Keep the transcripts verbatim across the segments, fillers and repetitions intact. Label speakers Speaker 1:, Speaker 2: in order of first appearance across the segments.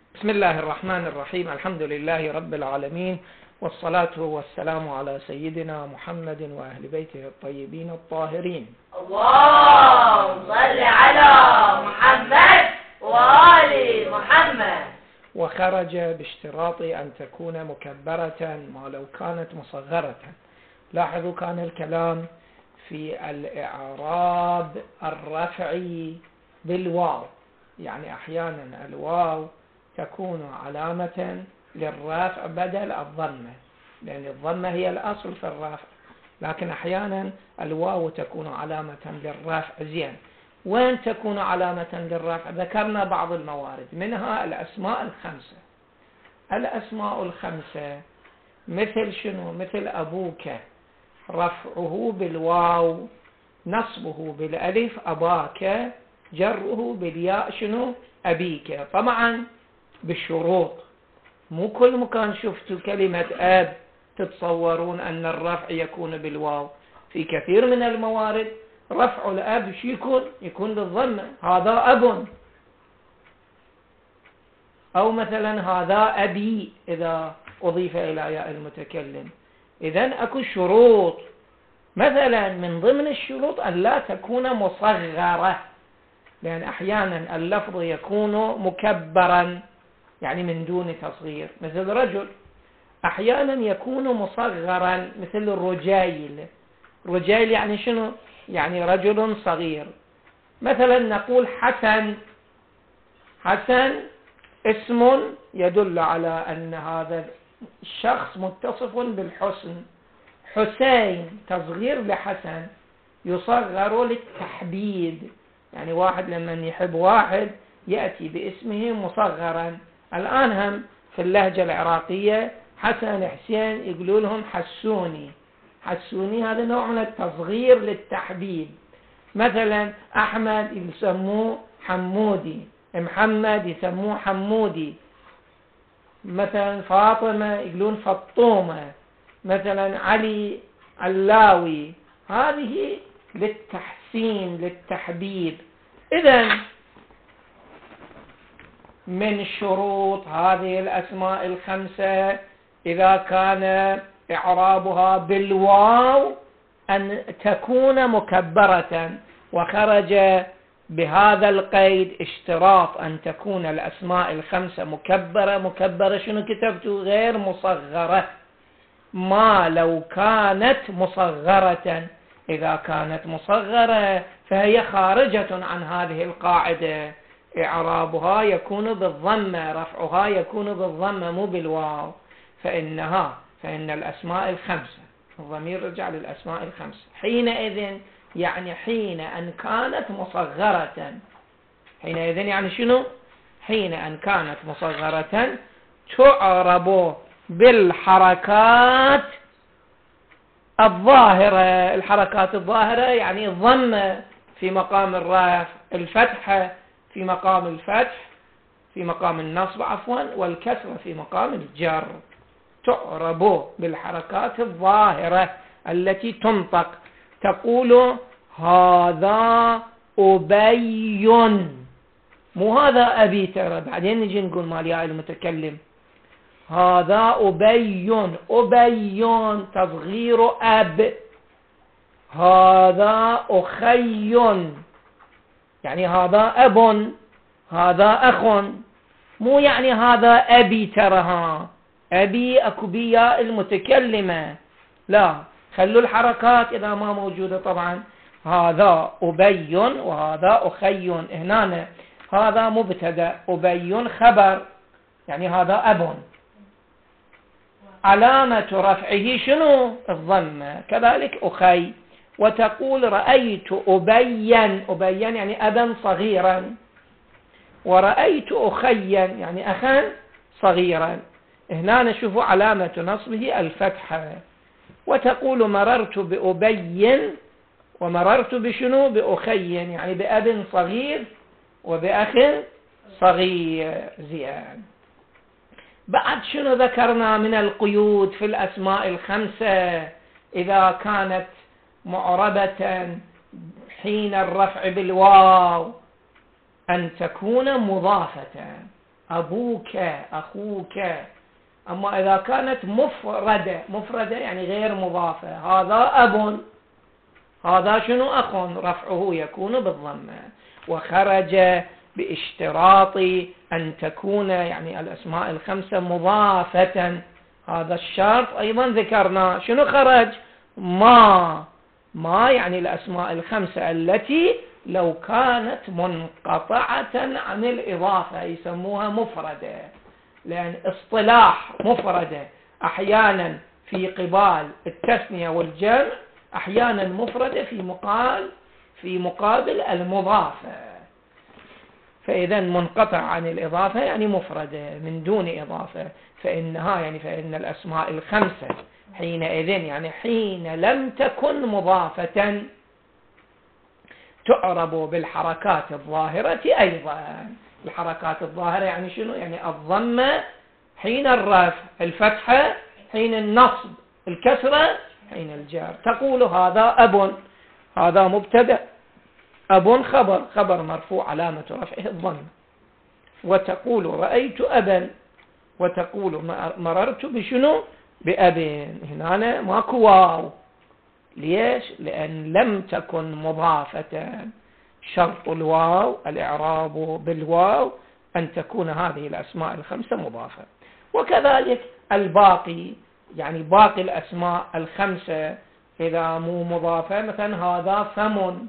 Speaker 1: بسم الله الرحمن الرحيم. الحمد لله رب العالمين، والصلاة والسلام على سيدنا محمد وأهل بيته الطيبين الطاهرين.
Speaker 2: اللهم صل على محمد وآل محمد.
Speaker 1: وخرج باشتراط أن تكون مكبرة ما لو كانت مصغرة. لاحظوا كان الكلام في الإعراب الرفعي بالواو، يعني أحيانا الواو تكون علامة للرفع بدل الضمة، لأن الضمة هي الأصل في الرفع، لكن أحيانا الواو تكون علامة للرفع. زين، وين تكون علامة للرفع؟ ذكرنا بعض الموارد، منها الأسماء الخمسة. الأسماء الخمسة مثل شنو؟ مثل أبوك، رفعه بالواو، نصبه بالألف أباك، جره بالياء شنو؟ أبيك. طبعا بالشروط، مو كل مكان شفتوا كلمة أب تتصورون أن الرفع يكون بالواو. في كثير من الموارد رفع الأب شو يكون؟ يكون بالضمة، هذا أب، أو مثلا هذا أبي إذا أضيف إلى ياء المتكلم. إذن أكو شروط، مثلا من ضمن الشروط أن لا تكون مصغرة، لأن أحيانا اللفظ يكون مكبرا يعني من دون تصغير، مثل رجل. أحيانا يكون مصغرا مثل الرجيل. رجيل يعني شنو؟ يعني رجل صغير. مثلا نقول حسن، حسن اسم يدل على أن هذا الشخص متصف بالحسن. حسين تصغير لحسن، يصغر للتحديد، يعني واحد لما يحب واحد يأتي باسمه مصغرا. الآن هم في اللهجة العراقية حسن حسين يقولوا لهم حسوني. حسوني هذا نوع من التصغير للتحديد. مثلا أحمد يسموه حمودي، محمد يسموه حمودي. مثلا فاطمة يقولون فطومة، مثلا علي علاوي. هذه للتحسين للتحديد. إذن من شروط هذه الأسماء الخمسة إذا كان إعرابها بالواو أن تكون مكبرة، وخرج بهذا القيد اشتراط أن تكون الأسماء الخمسة مكبرة. مكبرة شنو كتبتوا؟ غير مصغرة. ما لو كانت مصغرة، إذا كانت مصغرة فهي خارجة عن هذه القاعدة، إعرابها يكون بالضمة، رفعها يكون بالضمة مو بالواو. فإنها فإن الأسماء الخمسة، الضمير رجع للأسماء الخمسة، حينئذ يعني حين أن كانت مصغرة. حينئذ يعني شنو؟ حين أن كانت مصغرة تعرب بالحركات الظاهرة. الحركات الظاهرة يعني الضمة في مقام الرفع، الفتحة في مقام الفتح، في مقام النصب عفوا، والكسر في مقام الجر. تعرب بالحركات الظاهرة التي تنطق. تقول هذا أبي، مو هذا أبي. ترى بعدين نجي نقول مال ياء المتكلم هذا أبي. أبي تصغير أب. هذا أخي يعني هذا أب، هذا أخ، مو يعني هذا أبي. ترها أبي أكو بياء المتكلمة، لا، خلوا الحركات إذا ما موجودة. طبعا هذا أبي وهذا أخي. هنا هذا مبتدأ، أبي خبر، يعني هذا أب. علامة رفعه شنو؟ الضمة. كذلك أخي. وتقول رأيت أبيا. أبيا يعني أبا صغيرا، ورأيت أخيا يعني أخا صغيرا. هنا نشوف علامة نصبه الفتحة. وتقول مررت بأبي، ومررت بشنو؟ بأخي، يعني بأب صغير وبأخ صغير. زين، بعد شنو ذكرنا من القيود في الأسماء الخمسة؟ إذا كانت معربة حين الرفع بالواو أن تكون مضافة. أبوك أخوك. أما إذا كانت مفردة، مفردة يعني غير مضافة، هذا أب، هذا شنو أخ، رفعه يكون بالضمة. وخرج باشتراط أن تكون يعني الأسماء الخمسة مضافة، هذا الشرط أيضا ذكرنا. شنو خرج؟ ما ما يعني الأسماء الخمسة التي لو كانت منقطعة عن الإضافة يسموها مفردة، لأن اصطلاح مفردة أحيانا في قبال التثنية والجمع، أحيانا مفردة في مقال في مقابل المضافة. فإذا منقطع عن الإضافة يعني مفردة من دون إضافة، فإنها يعني فإن الأسماء الخمسة حينئذ يعني حين لم تكن مضافة تعرب بالحركات الظاهرة أيضا. الحركات الظاهرة يعني شنو؟ يعني الضمة حين الرفع، الفتحة حين النصب، الكسرة حين الجر. تقول هذا أب، هذا مبتدأ، أب خبر، خبر مرفوع علامة رفعه الضمة. وتقول رأيت أبا، وتقول مررت بشنو؟ بأب. هنا ماكو واو. ليش؟ لأن لم تكن مضافة. شرط الواو الإعراب بالواو أن تكون هذه الأسماء الخمسة مضافة. وكذلك الباقي، يعني باقي الأسماء الخمسة إذا مو مضافة، مثلا هذا فم،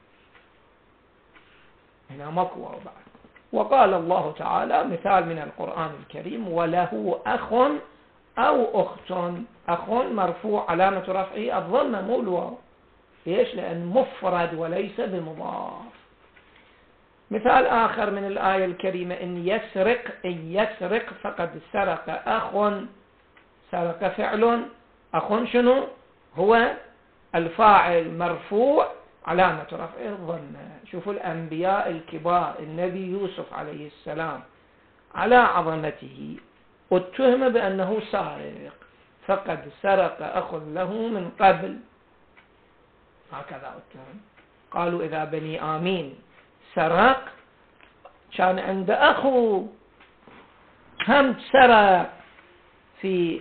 Speaker 1: هنا ماكو واو بعد. وقال الله تعالى مثال من القرآن الكريم: وله أخ أو أخت. أخ مرفوع علامة رفعه الضمة مو الواو. ليش؟ لأن مفرد وليس بمضاف. مثال آخر من الآية الكريمة: إن يسرق، إن يسرق فقد سرق أخ. سرق فعل، أخ شنو؟ هو الفاعل مرفوع علامة رفعه الضمة. شوفوا الأنبياء الكبار، النبي يوسف عليه السلام على عظمته اتهم بأنه سارق، فقد سرق أخ له من قبل، هكذا اتهم. قالوا إذا بني آمين سرق، كان عند أخو هم سرق في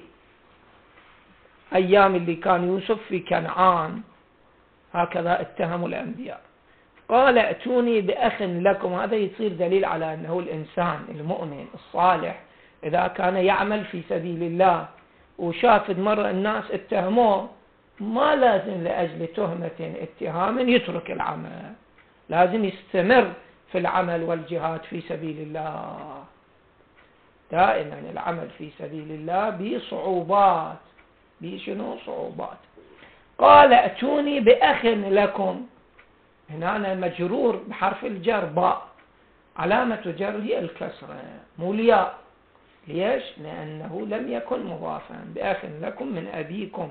Speaker 1: أيام اللي كان يوسف في كنعان، هكذا اتهموا الأنبياء. قال ائتوني بأخ لكم. هذا يصير دليل على أنه الإنسان المؤمن الصالح إذا كان يعمل في سبيل الله وشافد مرة الناس اتهموه، ما لازم لأجل تهمة اتهام يترك العمل، لازم يستمر في العمل والجهاد في سبيل الله. دائما العمل في سبيل الله بصعوبات، بشنو صعوبات. قال ائتوني بأخ لكم. هنا مجرور بحرف الجر باء، علامة جره الكسرة مو الياء. ليش؟ لأنه لم يكن مضافا. بأخ لكم من أبيكم،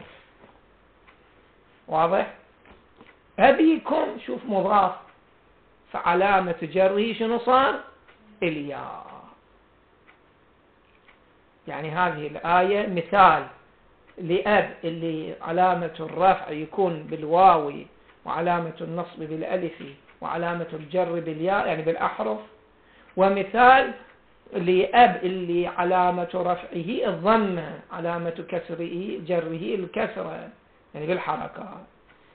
Speaker 1: واضح؟ أبيكم شوف مضاف، فعلامة جره شنو صار؟ الياء. يعني هذه الآية مثال لأب اللي علامة الرفع يكون بالواو وعلامة النصب بالألف وعلامة الجر بالياء يعني بالأحرف، ومثال لأب اللي علامة رفعه الضمة، علامة كسره جره الكسرة يعني بالحركات.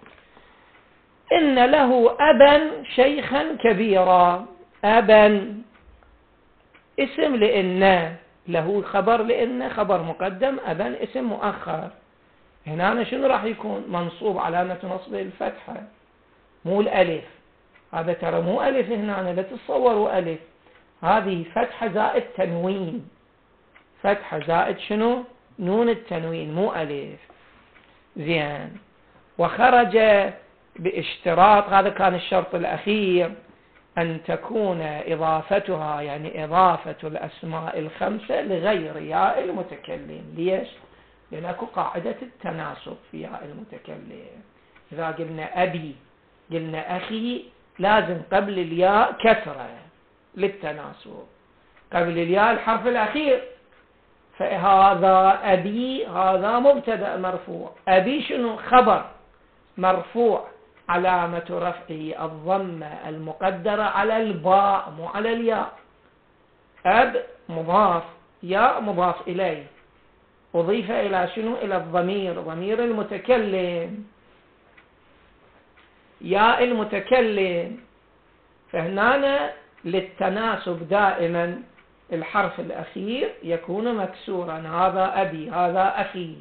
Speaker 1: إن له أبا شيخا كبيرا. أبا اسم لإن، له خبر لإن، خبر مقدم، أبا اسم مؤخر. هنا شنو راح يكون؟ منصوب علامة نصبه الفتحة مو الألف. هذا ترى مو ألف هنا، لا تتصوروا ألف، هذه فتحة زائد تنوين، فتحة زائد شنو؟ نون التنوين مو ألف. زين. وخرج باشتراط، هذا كان الشرط الأخير، أن تكون إضافتها يعني إضافة الأسماء الخمسة لغير ياء المتكلم. ليش؟ لأن أكو قاعدة التناسب في ياء المتكلم. إذا قلنا أبي قلنا أخي لازم قبل الياء كسرة للتناسب، قبل الياء الحرف الأخير. فهذا أبي هذا مبتدأ مرفوع، أبي شنو؟ خبر مرفوع علامة رفعه الضمة المقدرة على الباء مو على الياء. أب مضاف، ياء مضاف إليه، أضيف إلى شنو؟ إلى الضمير، ضمير المتكلم، ياء المتكلم. فهنا للتناسب دائما الحرف الأخير يكون مكسورا، هذا أبي هذا أخي.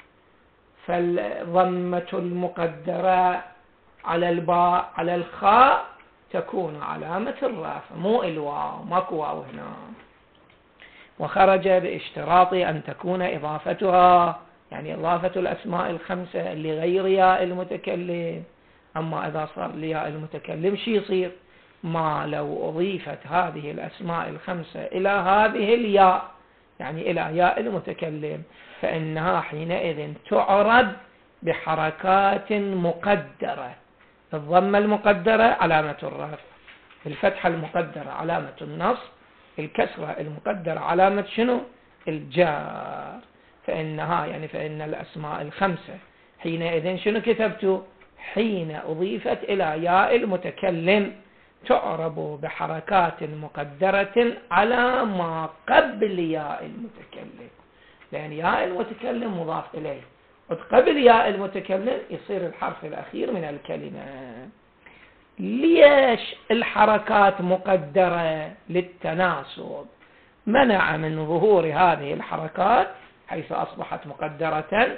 Speaker 1: فالضمة المقدرة على الباء على الخاء تكون علامة الرفع، مو الواو، ماكو واو هنا. وخرج باشتراط أن تكون إضافتها، يعني إضافة الأسماء الخمسة لغير ياء المتكلم. أما إذا صار لياء المتكلم شي يصير؟ ما لو أضيفت هذه الأسماء الخمسة إلى هذه الياء، يعني إلى ياء المتكلم، فإنها حينئذ تعرب بحركات مقدرة. الضمة المقدرة علامة الرفع، الفتحة المقدرة علامة النصب، الكسرة المقدرة علامة شنو؟ الجار. فإنها يعني فإن الأسماء الخمسة حينئذ شنو كتبت؟ حين أضيفت إلى ياء المتكلم تعرب بحركات مقدرة على ما قبل ياء المتكلم، لأن ياء المتكلم مضاف إليه، قبل ياء المتكلم يصير الحرف الأخير من الكلمة. ليش الحركات مقدرة؟ للتناسب، منع من ظهور هذه الحركات حيث أصبحت مقدرة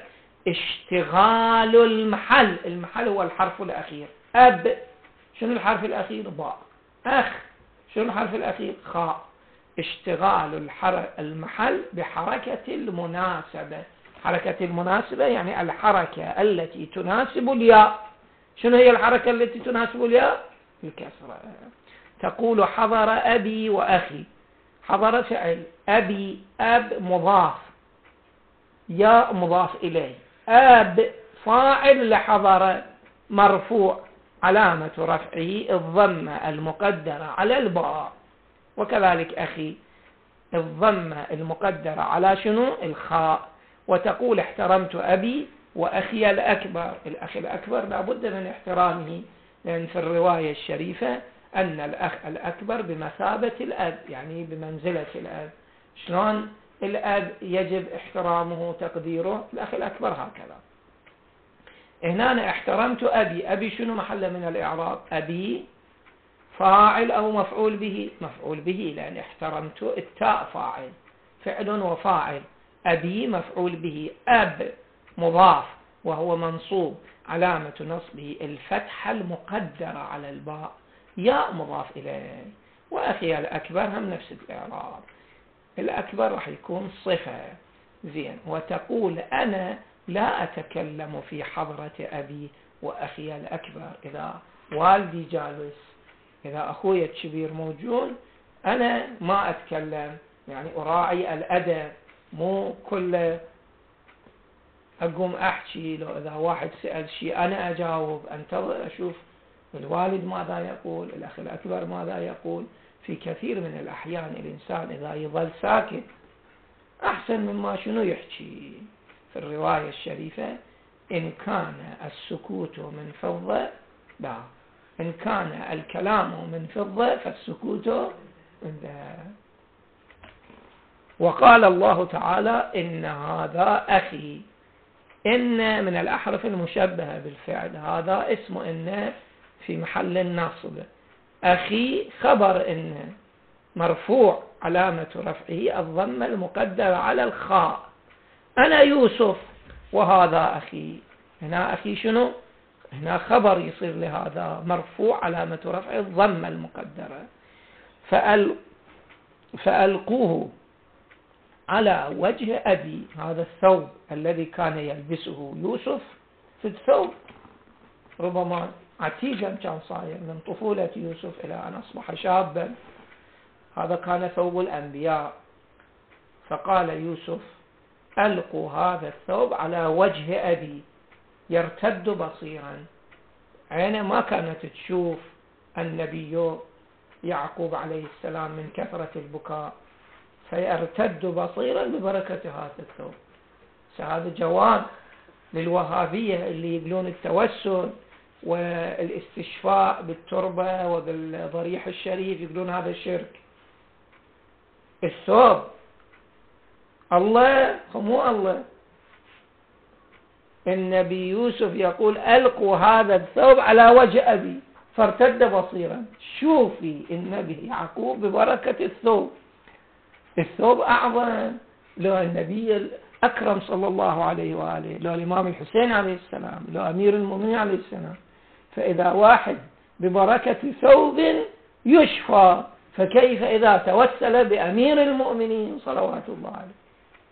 Speaker 1: اشتغال المحل. المحل هو الحرف الأخير. أب شنو الحرف الأخير؟ باء. أخ شنو الحرف الأخير؟ خاء. اشتغال المحل بحركة المناسبة. حركة المناسبة يعني الحركة التي تناسب الياء. شنو هي الحركة التي تناسب الياء؟ الكسرة. تقول حضر أبي وأخي. حضر فعل، أبي أب مضاف، ياء مضاف إليه، أب فاعل لحضر مرفوع، علامة رفعه الضمة المقدرة على الباء. وكذلك أخي الضمة المقدرة على شنو؟ الخاء. وتقول احترمت أبي وأخي الأكبر. الأخ الأكبر لابد من احترامه، لأن في الرواية الشريفة أن الأخ الأكبر بمثابة الأب، يعني بمنزلة الأب. شلون الأب يجب احترامه تقديره؟ الأخ الأكبر هكذا. هنا أنا احترمت أبي. أبي شنو محل من الإعراب؟ أبي فاعل أو مفعول به؟ مفعول به، لأن احترمت التاء فاعل، فعل وفاعل. أبي مفعول به، أب مضاف وهو منصوب، علامة نصبه الفتحة المقدرة على الباء، ياء مضاف إليه. وأخي الأكبر هم نفس الإعراب، الأكبر راح يكون صفة. زين. وتقول أنا لا أتكلم في حضرة أبي وأخي الأكبر. إذا والدي جالس، إذا أخوي الكبير موجود، أنا ما أتكلم، يعني أراعي الأدب، مو كل أقوم أحكي. لو إذا واحد سأل شيء أنا أجاوب، أنتظر أشوف الوالد ماذا يقول، الأخ الأكبر ماذا يقول. في كثير من الأحيان الإنسان إذا يظل ساكت أحسن مما شنو يحكي. في الرواية الشريفة إن كان السكوت من فضة، لا، إن كان الكلام من فضة فالسكوت من ذهب. وقال الله تعالى إن هذا أخي. إن من الأحرف المشبهة بالفعل، هذا اسم إن في محل النصب. أخي خبر إن مرفوع، علامة رفعه الضمة المقدرة على الخاء. أنا يوسف وهذا أخي. هنا أخي شنو؟ هنا خبر يصير لهذا مرفوع، علامة رفعه الضمة المقدرة. فأل فألقوه على وجه أبي. هذا الثوب الذي كان يلبسه يوسف في الثوب ربما عتيجا كان صاير من طفولة يوسف إلى أن أصبح شابا. هذا كان ثوب الأنبياء. فقال يوسف ألقوا هذا الثوب على وجه أبي يرتد بصيرا. عينه ما كانت تشوف النبي يعقوب عليه السلام من كثرة البكاء، فيرتد بصيرا ببركة هذا الثوب. هذا جواب للوهابية اللي يقولون التوسل والاستشفاء بالتربة وبالضريح الشريف، يقولون هذا الشرك. الثوب الله مو الله. النبي يوسف يقول ألقوا هذا الثوب على وجه أبي فارتد بصيرا. شوفي النبي يعقوب ببركة الثوب. الثوب أعظم. لو النبي الأكرم صلى الله عليه وآله، لو الإمام الحسين عليه السلام، لو أمير المؤمنين عليه السلام. فإذا واحد ببركة ثوب يشفى، فكيف إذا توسل بأمير المؤمنين صلوات الله عليه؟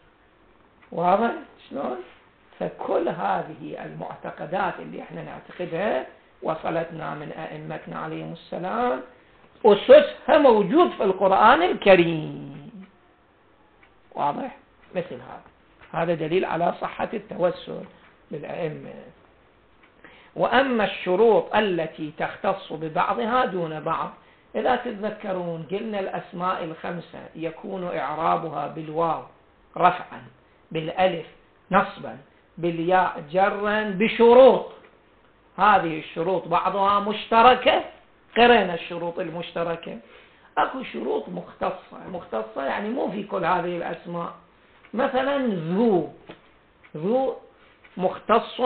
Speaker 1: واضح شلون؟ فكل هذه المعتقدات اللي احنا نعتقدها وصلتنا من أئمتنا عليهم السلام أسسها موجود في القرآن الكريم. واضح؟ مثل هذا. هذا دليل على صحة التوسل للأئمة. وأما الشروط التي تختص ببعضها دون بعض، إذا تتذكرون قلنا الأسماء الخمسة يكون إعرابها بالواو رفعا، بالألف نصبا، بالياء جرا، بشروط. هذه الشروط بعضها مشتركة، قرأنا الشروط المشتركة. أكو شروط مختصة. مختصة يعني مو في كل هذه الأسماء. مثلا ذو، ذو مختص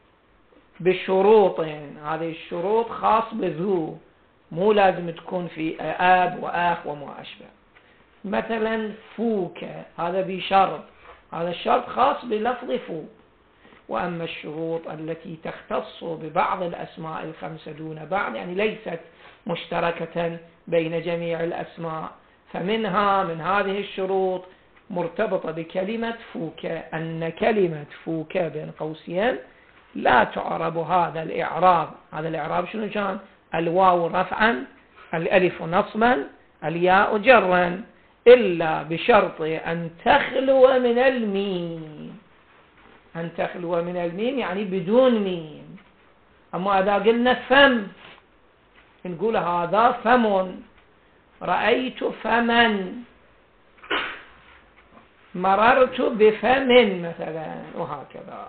Speaker 1: بشروط، هذه الشروط خاص بذو، مو لازم تكون في آب وآخ وما أشبه. مثلا فوك هذا بشرط، هذا الشرط خاص بلفظ فوك. وأما الشروط التي تختص ببعض الأسماء الخمسة دون بعض، يعني ليست مشتركة بين جميع الأسماء، فمنها من هذه الشروط مرتبطة بكلمة فوك، أن كلمة فوك بين قوسين لا تعرب هذا الإعراب. هذا الإعراب شنو كان؟ الواو رفعا، الألف نصبا، الياء جرا، إلا بشرط أن تخلو من الميم. أن تخلو من الميم يعني بدون ميم. أما إذا قلنا فم نقول هذا فم، رأيت فمن، مررت بفم مثلا، وهكذا.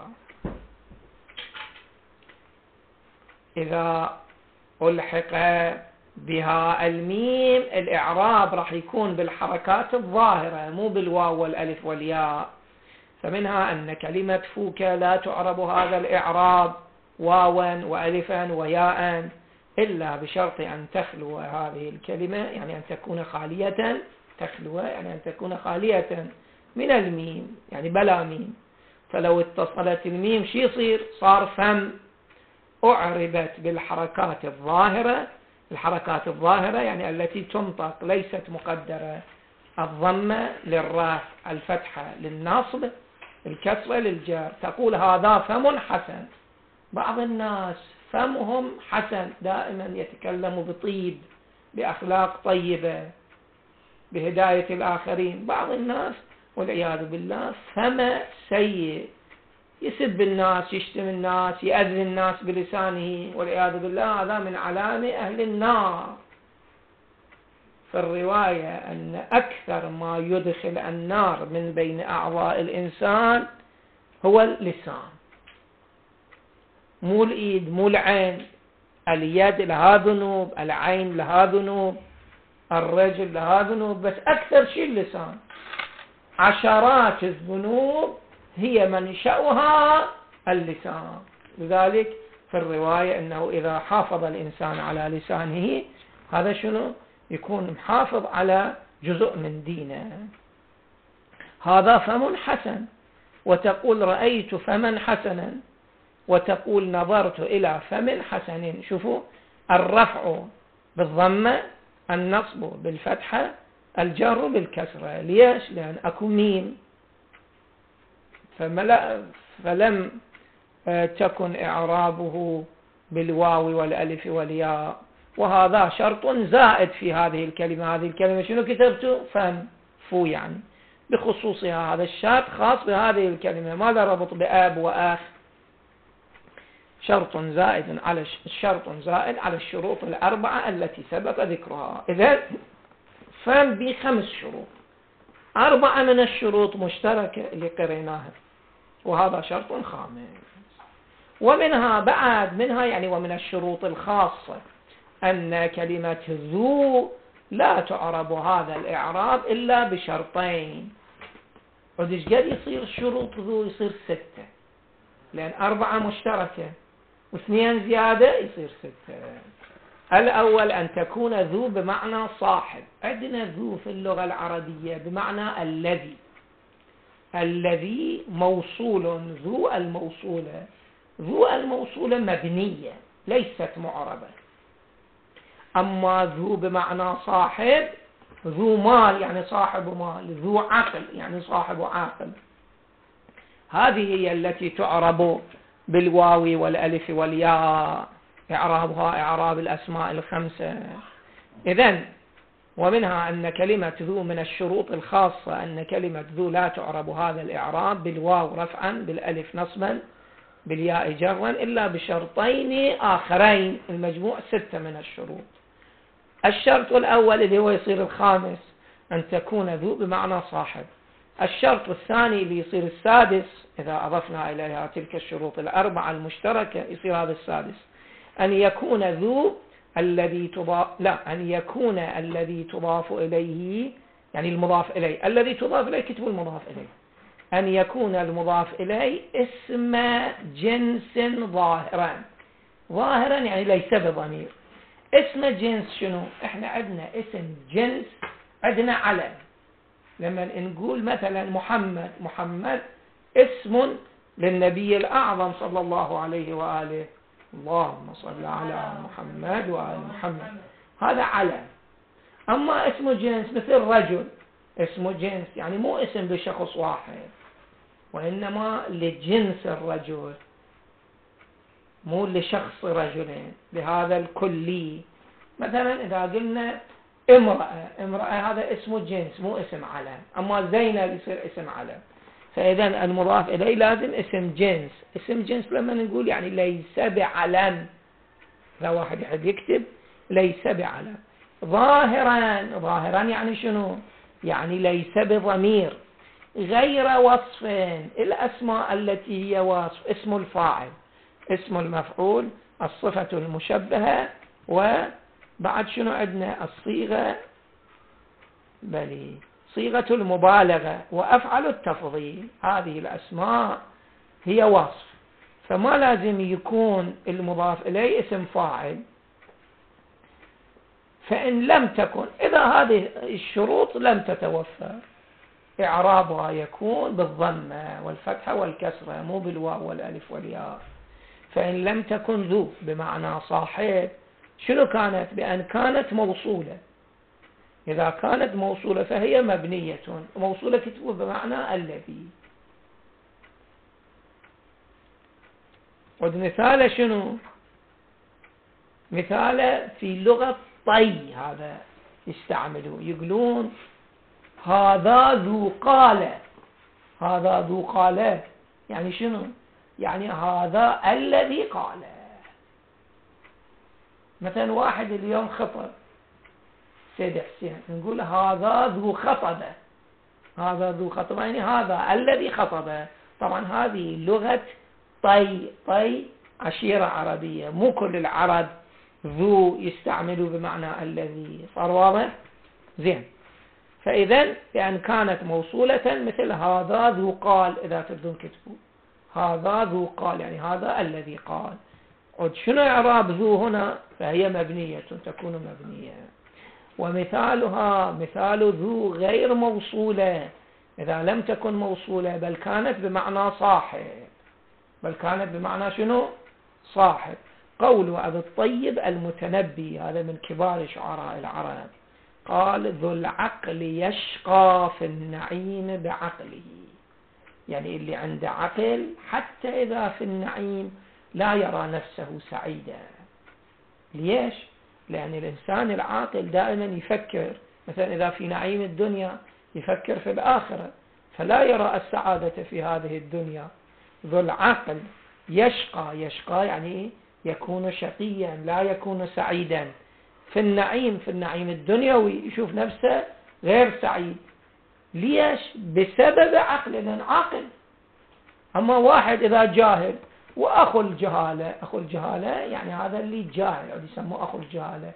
Speaker 1: إذا ألحق بها الميم الإعراب راح يكون بالحركات الظاهرة مو بالواو والألف والياء. فمنها أن كلمة فوك لا تعرب هذا الإعراب واوا وألفا وياء إلا بشرط أن تخلو هذه الكلمة، يعني أن تكون خالية، تخلو يعني أن تكون خالية من الميم، يعني بلا ميم. فلو اتصلت الميم شي يصير؟ صار فم، أعربت بالحركات الظاهرة. الحركات الظاهرة يعني التي تنطق، ليست مقدرة. الضمة للرفع، الفتحة للنصب، الكسرة للجر. تقول هذا فم حسن. بعض الناس فمهم حسن، دائما يتكلم بطيب، بأخلاق طيبة، بهداية الآخرين. بعض الناس والعياذ بالله فم سيء، يسب الناس، يشتم الناس، يأذي الناس بلسانه، والعياذ بالله هذا من علامة أهل النار. في الرواية أن أكثر ما يدخل النار من بين أعضاء الإنسان هو اللسان، مو الإيد، مو العين. اليد لها ذنوب، العين لها ذنوب، الرجل لها ذنوب، بس أكثر شيء اللسان. عشرات الذنوب هي منشأها اللسان. لذلك في الرواية أنه إذا حافظ الإنسان على لسانه هذا شنو؟ يكون محافظ على جزء من دينه. هذا فم حسن. وتقول رأيت فما حسنا، وتقول نظرت إلى فم حسن. شوفوا الرفع بالضمة، النصب بالفتحة، الجر بالكسرة. ليش؟ لأن أكو ميم، فلم تكن إعرابه بالواو والألف والياء. وهذا شرط زائد في هذه الكلمة. هذه الكلمة شنو كتبته؟ فم، فو يعني، بخصوصها. هذا الشرط خاص بهذه الكلمة، ماذا ربط بآب وآخ؟ شرط زائد على الشرط زائد على الشروط الأربعة التي سبق ذكرها. إذن فم بخمس شروط، أربعة من الشروط مشتركة اللي قريناها، وهذا شرط خامس. ومنها بعد منها يعني ومن الشروط الخاصة أن كلمة ذو لا تعرب هذا الإعراب إلا بشرطين. ودش قد يصير شروط ذو يصير ستة، لأن أربعة مشتركة واثنين زيادة يصير ستة. الأول أن تكون ذو بمعنى صاحب. عندنا ذو في اللغة العربية بمعنى الذي. الذي موصول، ذو الموصولة. ذو الموصولة مبنية ليست معربة. أما ذو بمعنى صاحب، ذو مال يعني صاحب مال، ذو عقل يعني صاحب عقل، هذه هي التي تعرب بالواو والألف والياء، إعرابها إعراب الأسماء الخمسة. إذن ومنها أن كلمة ذو من الشروط الخاصة أن كلمة ذو لا تعرب هذا الإعراب بالواو رفعا، بالألف نصبا، بالياء جرا، إلا بشرطين آخرين، المجموع ستة من الشروط. الشرط الأول اللي هو يصير الخامس أن تكون ذو بمعنى صاحب. الشرط الثاني اللي يصير السادس إذا أضفنا إليها تلك الشروط الأربعة المشتركة يصير هذا السادس، أن يكون ذو الذي تضاف لا أن يكون الذي تضاف إليه، يعني المضاف إليه، الذي تضاف إليه كتب المضاف إليه، أن يكون المضاف إليه اسم جنس ظاهرا. ظاهرا يعني ليس بضمير. اسم جنس شنو؟ احنا عندنا اسم جنس، عندنا علم. لما نقول مثلا محمد، محمد اسم للنبي الأعظم صلى الله عليه وآله، اللهم صل على محمد وآل محمد، هذا علم. أما اسم جنس مثل رجل، اسم جنس يعني مو اسم بشخص واحد، وإنما لجنس الرجل، مو لشخص رجلين، لهذا الكلي. مثلا إذا قلنا امرأة، امرأة هذا اسم جنس مو اسم علم. أما زينب يصير اسم علم. فإذا المضاف إليه لازم اسم جنس. اسم جنس لما نقول يعني ليس بعلم، إذا واحد يحب يكتب ليس بعلم. ظاهرا، ظاهرا يعني شنو؟ يعني ليس بضمير، غير وصف. الأسماء التي هي وصف، اسم الفاعل، اسم المفعول، الصفة المشبهة، وبعد شنو عندنا؟ الصيغة، بلي صيغة المبالغة، وأفعل التفضيل. هذه الأسماء هي وصف، فما لازم يكون المضاف إليه اسم فاعل. فإن لم تكن، إذا هذه الشروط لم تتوفر، إعرابها يكون بالضمة والفتحة والكسرة، مو بالواو والألف والياء. فإن لم تكن ذو بمعنى صاحب، شنو كانت؟ بأن كانت موصولة. إذا كانت موصولة فهي مبنية. موصولة كتبه بمعنى الذي. مثال شنو؟ مثال في لغة طي، هذا يستعملوا، يقولون هذا ذو قالة. هذا ذو قالة يعني شنو؟ يعني هذا الذي قال. مثلا واحد اليوم خطب، سيد حسين، نقول هذا ذو خطبة. هذا ذو خطبة يعني هذا الذي خطب. طبعا هذه لغة طي. طي عشيرة عربية، مو كل العرب ذو يستعملوا بمعنى الذي. صار واضح؟ زين. فإذا لأن كانت موصولة مثل هذا ذو قال، إذا تبدون كتبوا هذا ذو قال يعني هذا الذي قال. عد شنو إعراب ذو هنا؟ فهي مبنية، تكون مبنية. ومثالها مثال ذو غير موصولة، إذا لم تكن موصولة بل كانت بمعنى صاحب. بل كانت بمعنى شنو؟ صاحب. قول أبي الطيب المتنبي، هذا من كبار شعراء العرب، قال ذو العقل يشقى في النعيم بعقله. يعني اللي عنده عقل حتى إذا في النعيم لا يرى نفسه سعيدا. ليش؟ لأن الإنسان العاقل دائما يفكر، مثلا إذا في نعيم الدنيا يفكر في الآخرة، فلا يرى السعادة في هذه الدنيا. ذو العقل يشقى، يشقى يعني يكون شقيا، لا يكون سعيدا في النعيم، في النعيم الدنيوي يشوف نفسه غير سعيد. ليش؟ بسبب عقل، لأن عاقل. أما واحد إذا جاهل، وأخو الجهالة، أخو الجهالة يعني هذا اللي جاهل، أو يسموه أخو الجهالة،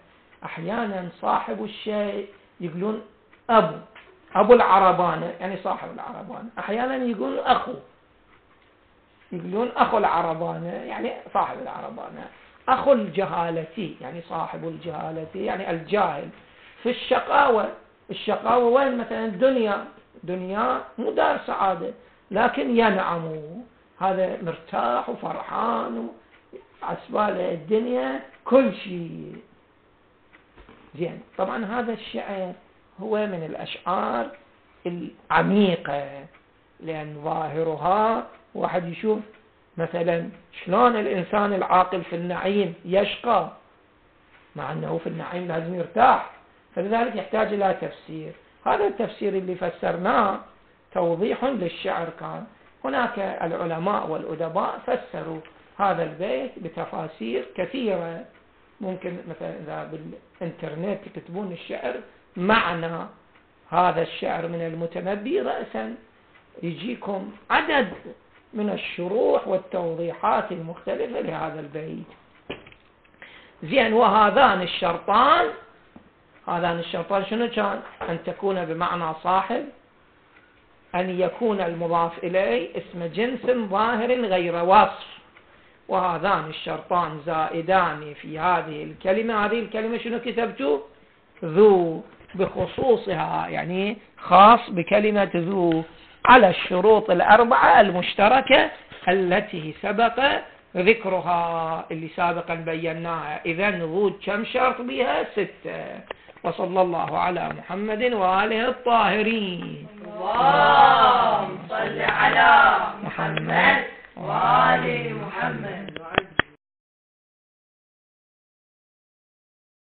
Speaker 1: أحيانا صاحب الشيء يقولون أبو أبو العربانة يعني صاحب العربانة، أحيانا يقولون أخو يقولون أخو العربانة يعني صاحب العربانة، أخو الجهالة يعني صاحب الجهالة يعني الجاهل. في الشقاوة، الشقاوة وين؟ مثلا الدنيا، دنيا مو دار سعادة لكن ينعم، هذا مرتاح وفرحان وعسباله الدنيا كل شيء زين. طبعا هذا الشعر هو من الأشعار العميقة، لأن ظاهرها واحد يشوف مثلا شلون الإنسان العاقل في النعيم يشقى مع أنه في النعيم لازم يرتاح، فلذلك يحتاج إلى تفسير. هذا التفسير اللي فسرناه توضيح للشعر كان. هناك العلماء والأدباء فسروا هذا البيت بتفاسير كثيرة، ممكن مثلا إذا بالإنترنت تكتبون الشعر معنى هذا الشعر من المتنبي رأسا يجيكم عدد من الشروح والتوضيحات المختلفة لهذا البيت. زين، وهذان الشرطان، هذان الشرطان شنو كان؟ أن تكون بمعنى صاحب، أن يكون المضاف إليه اسم جنس ظاهر غير وصف، وهذان الشرطان زائدان في هذه الكلمة. هذه الكلمة شنو كتبتوا؟ ذو، بخصوصها يعني خاص بكلمة ذو على الشروط الأربعة المشتركة التي سبق ذكرها، اللي سابقا بيناها. إذن ذو كم شرط بها؟ ستة. وصلى الله على محمد وآله الطاهرين.
Speaker 2: اللهم صل على محمد وآل محمد.